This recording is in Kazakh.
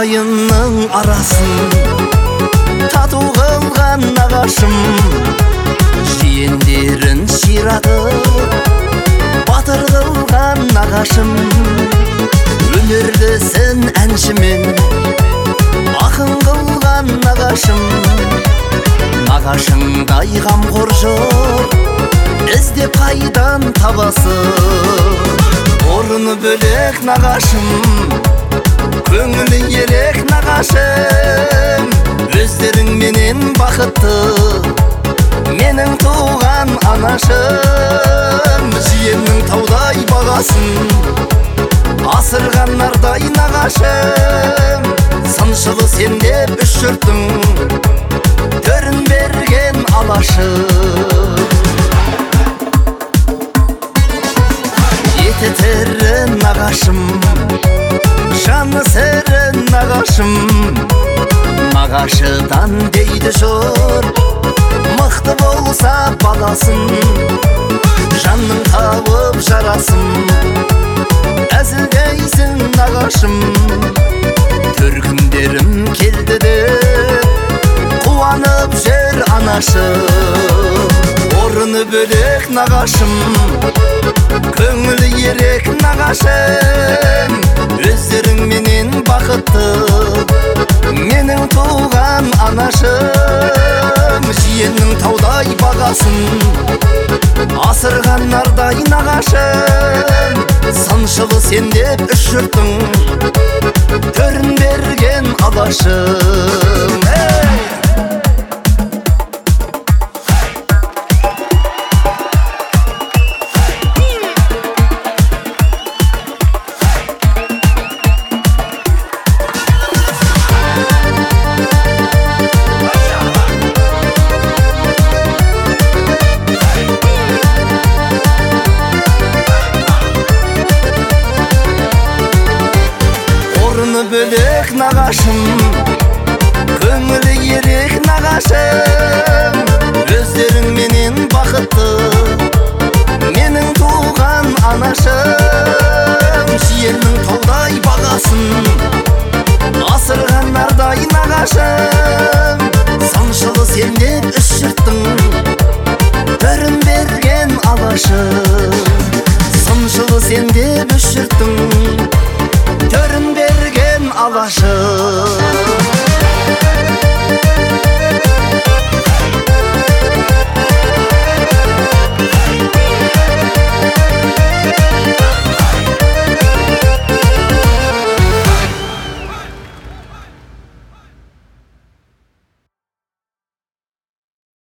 ағайынның арасын тату қылған нағашым, жиендерін ширатып батыр қылған нағашым, өнерлісін әншімен ақын қылған нағашым, нағашыңдай қамқор жоқ іздеп қайдан табасың? Орны бөлек нағашым, көңілі ерек нағашым, өздеріңменен бақытты менің туған анашым. Жиеннің таудай бағасын асырған нардай нағашым, сыншылы сенде үш жұрттың төрін берген алашым. Еті тірі нағашым, жаны сірі нағашым, нағашыдан дейді жұрт мықты болса баласын, жанның тауып жарасын әзілдейсің нағашым. Төркіндерім келді деп қуанып жүр анашым. Орны бөлек нағашым, көңілі ерек нағашым, өздеріңменен бақытты менің туған анашым. Жиеннің таудай бағасын асырған нардай нағашым, сыншылы сенде үш жұрттың төрін берген алашым. Бөлек нағашым, көңілі ерек нағашым, өздеріңменен бақытты менің туған анашым. Жиеннің таудай бағасын асырған нардай нағашым, сыншылы сенде үш жұрттың төрін берген алашым. Сыншылы сенде үш жұрттың төрін берген алашым.